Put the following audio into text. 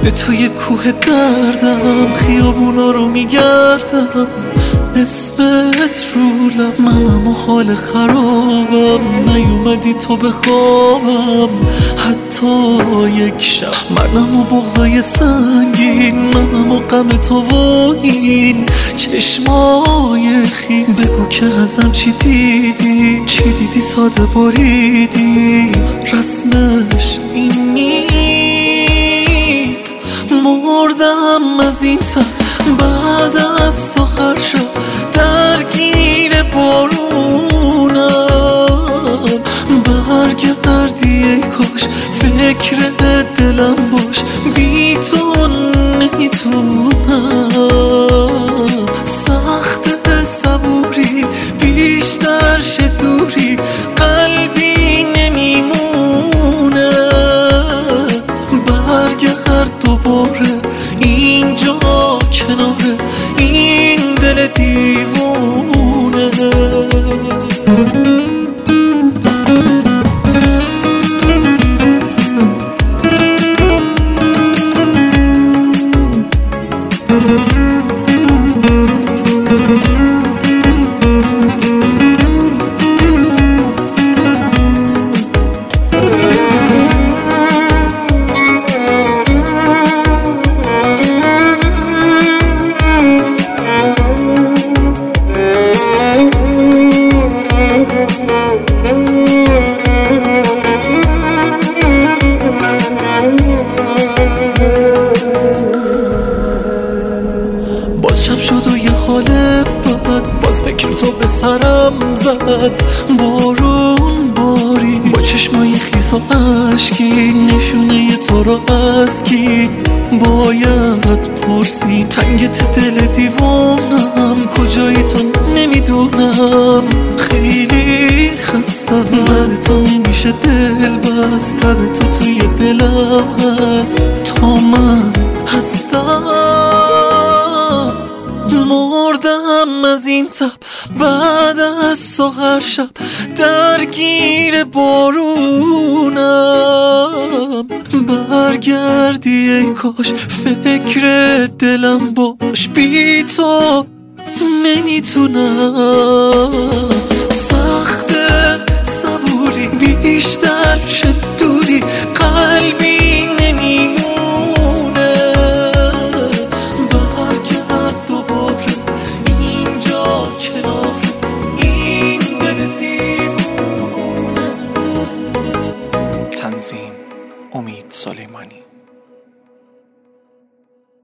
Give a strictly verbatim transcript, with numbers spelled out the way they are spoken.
یاد توی کوه دردم خیابونا رو میگردم، اسمت رو لب، منم و حال خرابم، نیومدی تو به خوابم حتی یک شب، منم و بغضای سنگین، منم و غم تو و این چشمای خیز. بگو که ازم چی دیدی، چی دیدی ساده بریدی، رسمش این نیست. مردم از این تن بعد از تو هر شب درگیر بارونم، برگردی ای کاش فکر دلم باش، بی تو نمیتونم. سخت صبوری بیشتر شه دوری، قلبی نمیمونه، برگرد دوباره اینجا کنار این دل دیوونه. باز شب شد و یه حال بد، باز فکر تو به سرم زد، بارون باری با چشمای خیس و عشقی، نشونه تو رو از کی باید پرسی، تنگت دل دیوانم، کجایی تو نمیدونم، خیلی خستم، بعد تو نمیشه دل بست، تب تو توی دلم هست تا من هستم. مردم از این تب بعد از تو هر شب درگیر بارونم، برگردی ای کاش فکر دلم باش، بی تو نمیتونم. سخت صبوری بیشتر شد دوری، قلبی نمیمونه، برگرد دوباره اینجا کنار این دل دیوونه. تنظیم: امید سلیمانی.